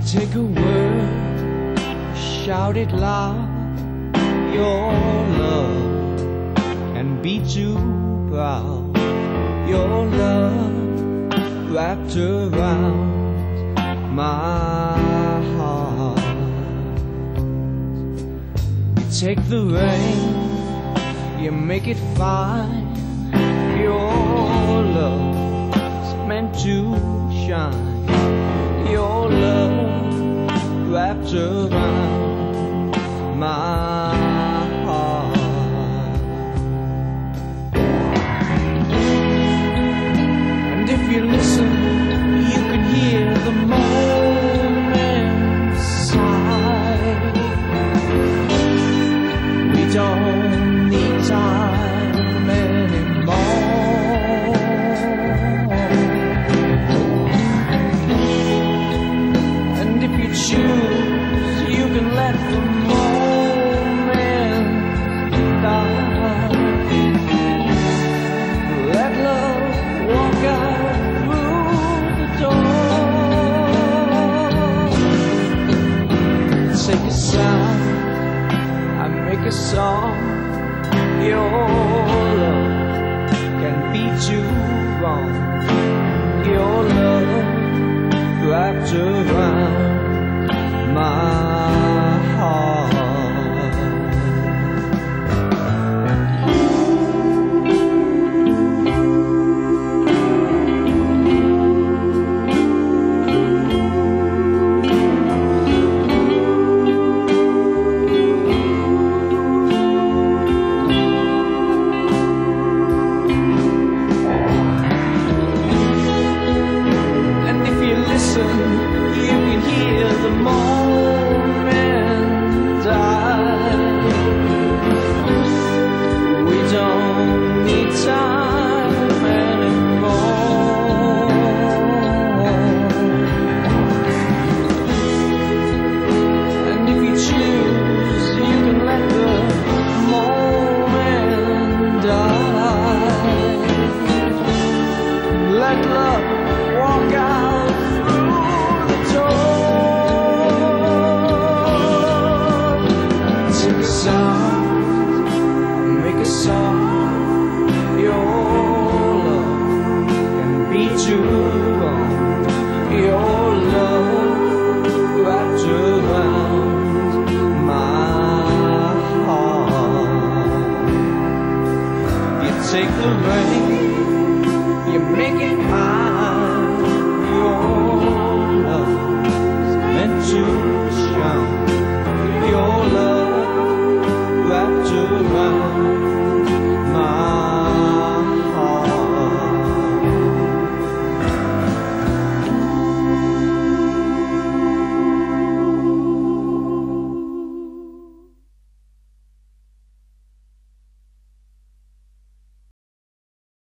Take a word, shout it loud. Your love can be too proud. Your love wrapped around my heart. You take the rain, you make it fine. Your love's meant to shine. Your love wrapped around my heart. And if you listen, you can hear the moment sigh. We don't need time anymore. And if you choose, you can let the moment die. Let love walk out through the door. Take a sound, I make a song. Your love can be too wrong. Your love wrapped around my heart. And if you listen, you can hear the moment die. We don't need time anymore. And if you choose, you can let the moment die. Let love walk out through the door. Take a sound, make a song. Your love can be too wrong. Your love wrapped around my heart. You take the rain, you make it